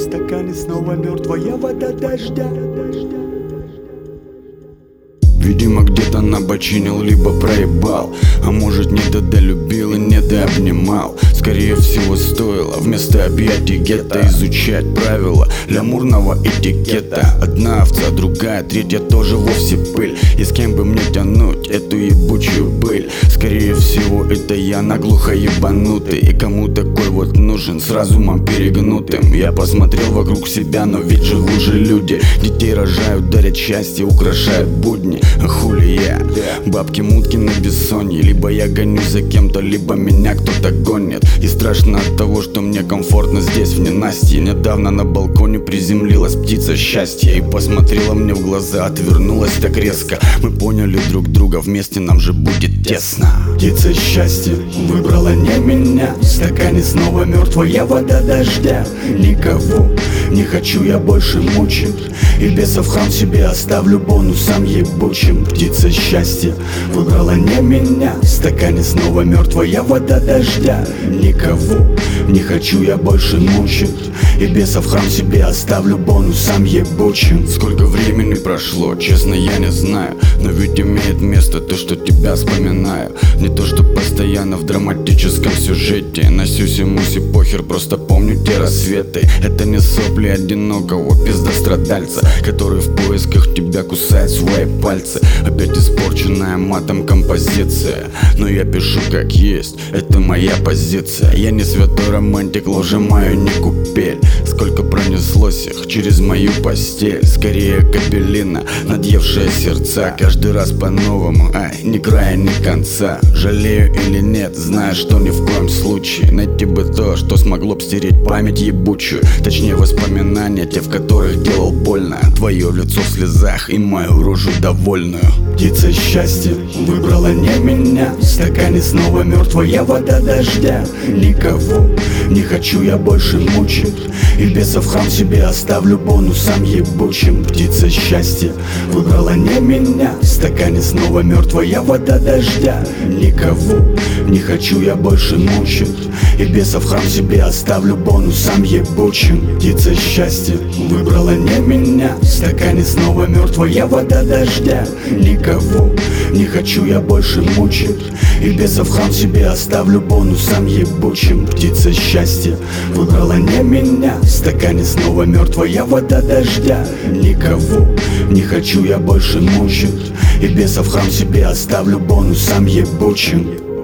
стакане снова мертвая вода дождя. Видимо, где-то набочинил, либо проебал, а может недолюбил и недообнимал. Скорее всего стоило вместо объятий гетто изучать правила лямурного этикета. Одна овца, другая, третья тоже вовсе пыль. И с кем бы мне тянуть эту ебучую быль? Скорее всего это я наглухо ебанутый, и кому такой вот нужен с разумом перегнутым. Я посмотрел вокруг себя, но ведь живут же люди. Детей рожают, дарят счастье, украшают будни. А хули я? Бабки мутки на бессонье. Либо я гонюсь за кем-то, либо меня кто-то гонит. И страшно от того, что мне комфортно здесь, в ненастье. Недавно на балконе приземлилась птица счастья и посмотрела мне в глаза, отвернулась так резко. Мы поняли друг друга, вместе нам же будет тесно. Птица счастья выбрала не меня. В стакане снова мертвая вода дождя. Никого не хочу я больше мучить, и бесов храм себе оставлю бонусом ебучим. Птица счастья выбрала не меня. В стакане снова мертвая вода дождя. Никого не хочу я больше мучить, и бесов храм себе оставлю бонусом ебучим. Сколько времени прошло, честно я не знаю, но ведь имеет место то, что тебя вспоминаю. Не то, что постоянно в драматическом сюжете. На сюси-муси похер, просто помню те рассветы. Это не сопли одинокого пиздострадальца, который в поисках тебя кусает свои пальцы. Опять испорченная матом композиция, но я пишу как есть, это моя позиция. Я не святой романтик, ложи мою не купель. Сколько пронеслось их через мою постель. Скорее капеллина, надъевшая сердца. Каждый раз по-новому, ни края, ни конца. Жалею или нет, знаю, что ни в коем случае. Найти бы то, что смогло б стереть память ебучую. Точнее воспоминания, те, в которых делал больно. Твое лицо в слезах и мою рожу довольную. Птица счастья выбрала не меня. В стакане снова мертвая вода дождя. Никого не хочу я больше мучить, и бесов храм себе оставлю бонусом ебучим. Птица счастья выбрала не меня. В стакане снова мертвая вода дождя. Никого не хочу я больше мучить, и бесов храм себе оставлю бонусом ебучим. Птица счастья выбрала не меня. В стакане снова мертвая вода дождя. Никого не хочу я больше мучить, и бесов храм себе оставлю бонусом ебучим. Птица счастья выбрала не меня. В стакане снова мертвая вода дождя. Никого не хочу я больше мучить, и бесов храм себе оставлю бонусом ебучим.